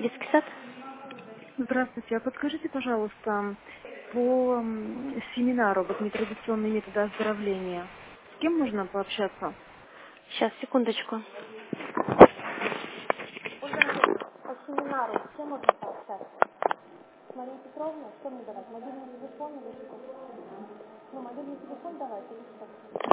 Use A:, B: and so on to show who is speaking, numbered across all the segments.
A: Детский сад?
B: Здравствуйте. А подскажите, пожалуйста, по семинару вот нетрадиционные методы оздоровления. С кем можно пообщаться?
A: Сейчас, секундочку. По семинару с кем можно пообщаться? С Марией Петровной? Что мне давать? Мобильный телефон или что? Ну, мобильный телефон давайте или что?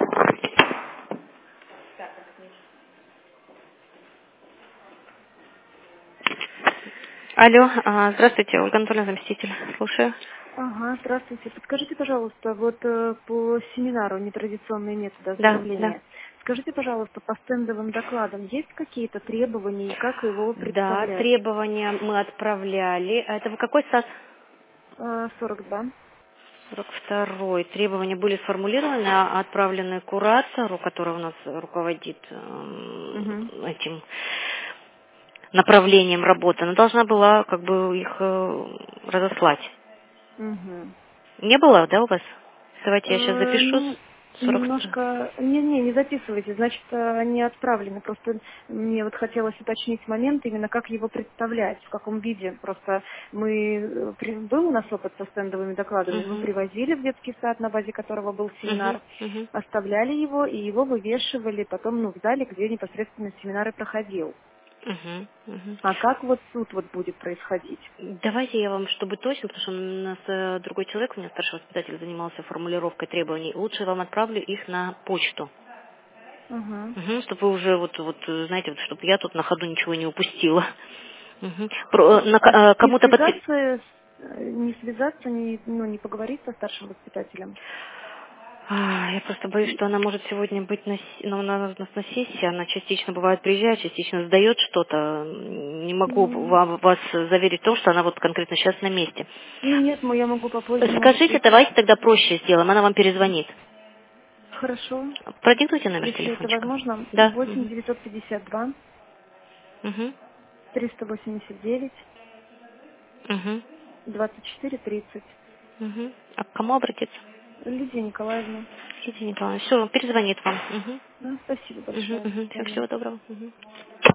A: Алло, здравствуйте, Ольга Анатольевна, заместитель. Слушаю.
B: Ага, здравствуйте. Подскажите, пожалуйста, вот по семинару нетрадиционные методы
A: Да, да.
B: оздоровления. Скажите, пожалуйста, по стендовым докладам есть какие-то требования и как его
A: Да,
B: представлять?
A: требования мы отправляли. А это вы какой сад?
B: 42.
A: 42-й. Требования были сформулированы, отправлены куратору, который у нас руководит
B: Угу.
A: этим направлением работы. Она должна была как бы их разослать.
B: Угу.
A: Не было, да, у вас? Давайте я сейчас запишу.
B: Ну,
A: 42.
B: немножко... Не записывайте, значит, они отправлены. Просто мне вот хотелось уточнить момент, именно как его представлять, в каком виде. Просто был у нас опыт со стендовыми докладами, мы
A: Угу.
B: привозили в детский сад, на базе которого был
A: Угу.
B: семинар,
A: Угу.
B: оставляли его, и его вывешивали потом в зале, где непосредственно семинар и проходил.
A: Угу. Угу.
B: А как вот тут вот будет происходить?
A: Давайте я вам, чтобы точно, потому что у нас другой человек, у меня старший воспитатель занимался формулировкой требований, лучше вам отправлю их на почту.
B: Ага.
A: Угу, чтобы вы уже знаете, вот, чтобы я тут на ходу ничего не упустила. Мгм.
B: Не
A: Кому-то
B: связаться, не поговорить со старшим воспитателем?
A: Я просто боюсь, что она может сегодня быть у нас на сессии, она частично бывает приезжает, частично сдает что-то. Не могу
B: М,
A: вас заверить в том, что она вот конкретно сейчас на месте.
B: Ну нет, я могу попозже, может
A: Скажите,
B: прийти.
A: давайте тогда проще сделаем, она вам перезвонит.
B: Хорошо,
A: Продиктуйте номер
B: если это
A: телефончика.
B: возможно.
A: Да.
B: 8
A: Угу.
B: 952
A: Угу.
B: 389
A: Угу.
B: 24 30.
A: Угу. А к кому обратиться?
B: Лидия Николаевна.
A: Лидия Николаевна. Все, перезвонит вам. Угу.
B: Да, спасибо
A: Угу.
B: большое. До
A: Угу.
B: свидания.
A: Всего доброго. Угу.